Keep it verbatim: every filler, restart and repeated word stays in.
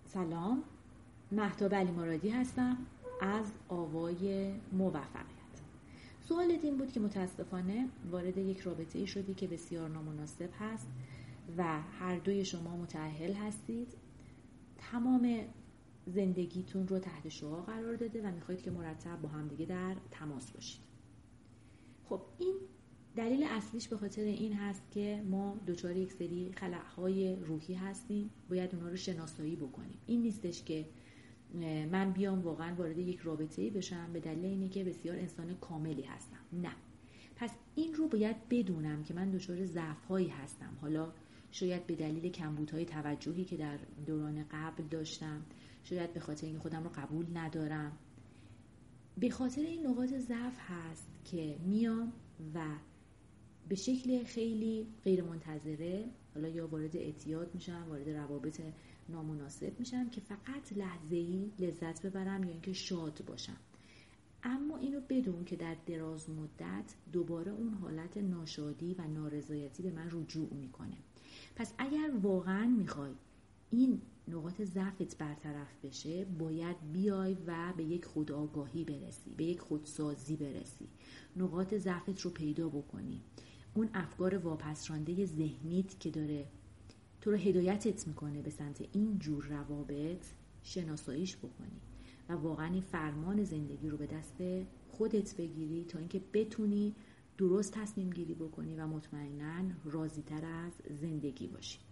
سلام، مهتاب علی مرادی هستم از آوای موفقیت. سوالت این بود که متاسفانه وارد یک رابطه ای شدی که بسیار نامناسب هست و هر دوی شما متأهل هستید، تمام زندگیتون رو تحت شعاع قرار داده و میخواید که مرتب با همدیگه در تماس باشید. خب این دلیل اصلیش به خاطر این هست که ما دچار یک سری خلأهای روحی هستیم، باید اونا رو شناسایی بکنیم. این نیستش که من بیام واقعا وارد یک رابطه‌ای بشم به دلیل اینه که بسیار انسان کاملی هستم. نه، پس این رو باید بدونم که من دچار ضعف‌هایی هستم. حالا شاید به دلیل کمبودهای توجهی که در دوران قبل داشتم، شاید به خاطر اینکه خودم رو قبول ندارم، به خاطر این نقاط ضعف هست که میام و به شکل خیلی غیر منتظره حالا یا وارد اعتیاد میشم، وارد روابط نامناسب میشم که فقط لحظه‌ای لذت ببرم یا اینکه شاد باشم. اما اینو بدون که در دراز مدت دوباره اون حالت ناشادی و نارضایتی به من رجوع میکنه. پس اگر واقعا میخوای این نقاط ضعفت برطرف بشه، باید بیای و به یک خودآگاهی برسی، به یک خودسازی برسی، نقاط ضعفت رو پیدا بکنی، اون افکار واپسرانده ذهنیت که داره تو رو هدایتت میکنه به سمت این جور روابط شناساییش بکنی و واقعا این فرمان زندگی رو به دست خودت بگیری تا اینکه بتونی درست تصمیم گیری بکنی و مطمئناً راضی‌تر از زندگی باشی.